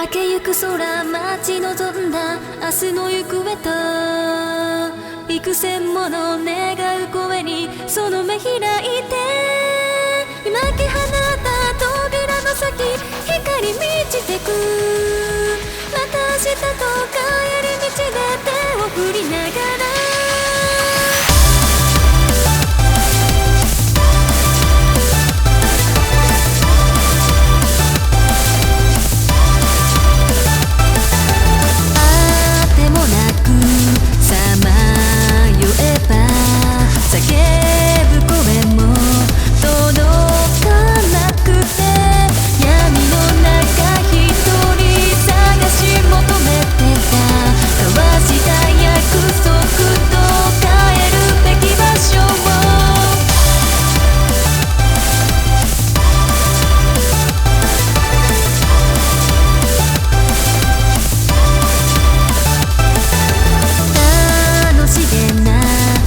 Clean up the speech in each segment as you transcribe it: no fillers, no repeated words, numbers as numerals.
明けゆく空待ち望んだ明日の行方と幾千もの願う声にその目開いて今け放った扉の先光満ちてくまた明日と帰り道で手を振りながら叫ぶ声も届かなくて闇の中一人探し求めてた交わした約束と帰るべき場所を楽しげな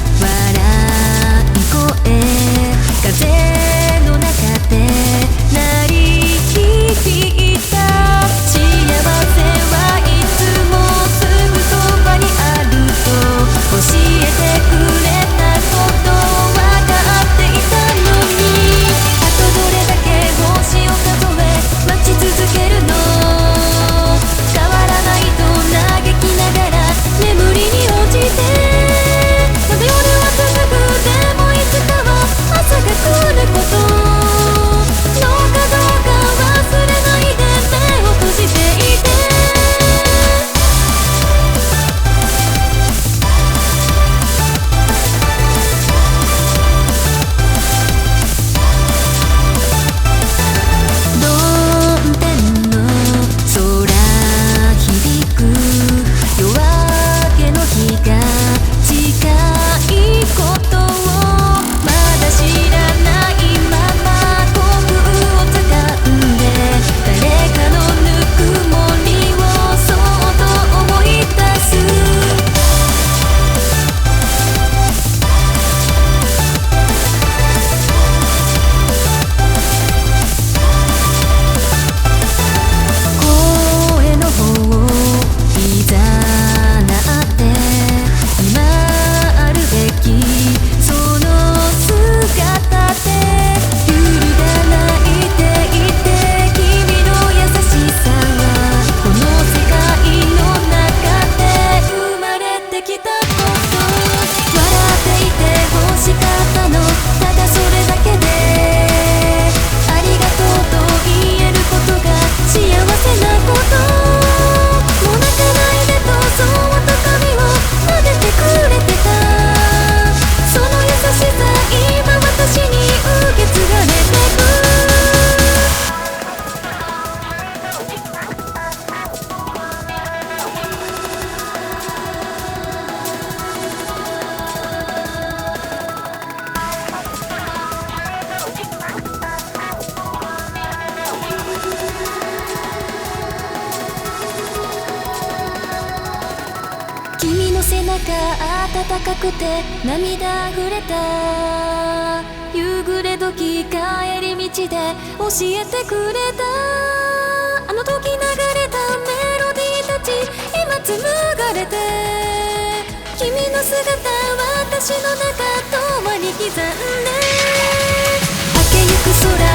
風の中で鳴り響いた幸せはいつもすぐそばにあると教えてくれたこと分かっていたのにあとどれだけ星を数え待ち続けるの変わらないと嘆きながら眠りに落ちてまだ夜は続くでもいつかは朝が来ることどうかどうか忘れないで目を閉じていて曇天の空響く夜明けの日が近いことをまだ知らないまま幸運を掴んで誰かのぬくもりをそっと思い出す声の方をいざなって今あるべきその姿で揺るがないでいて君の優しさはこの世界の中で生まれてきたこと笑っていて欲しかったのただそれだけでありがとうと言えることが幸せなこともう泣かないでとそっと髪を撫でてくれてたその優しさ今私に受け継がれてく君の背中暖かくて涙溢れた夕暮れ時帰り道で教えてくれたあの時流れたメロディーたち今紡がれて君の姿私の中と割り刻んで明けゆく空